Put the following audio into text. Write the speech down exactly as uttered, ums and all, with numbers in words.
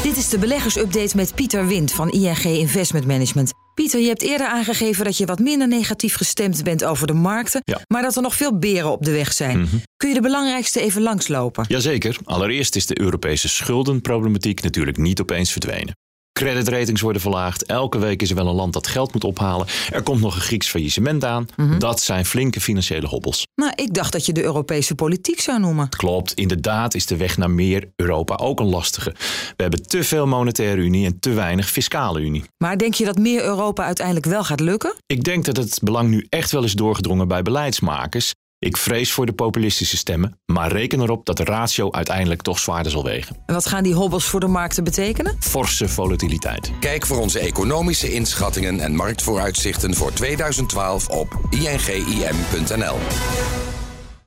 Dit is de beleggersupdate met Pieter Wind van I N G Investment Management. Pieter, je hebt eerder aangegeven dat je wat minder negatief gestemd bent over de markten, ja. maar dat er nog veel beren op de weg zijn. Mm-hmm. Kun je de belangrijkste even langslopen? Jazeker. Allereerst is de Europese schuldenproblematiek natuurlijk niet opeens verdwenen. Creditratings worden verlaagd. Elke week is er wel een land dat geld moet ophalen. Er komt nog een Grieks faillissement aan. Mm-hmm. Dat zijn flinke financiële hobbels. Maar ik dacht dat je de Europese politiek zou noemen. Klopt. Inderdaad is de weg naar meer Europa ook een lastige. We hebben te veel monetaire unie en te weinig fiscale unie. Maar denk je dat meer Europa uiteindelijk wel gaat lukken? Ik denk dat het belang nu echt wel is doorgedrongen bij beleidsmakers. Ik vrees voor de populistische stemmen, maar reken erop dat de ratio uiteindelijk toch zwaarder zal wegen. En wat gaan die hobbels voor de markten betekenen? Forse volatiliteit. Kijk voor onze economische inschattingen en marktvooruitzichten voor tweeduizend twaalf op I N G I M punt N L.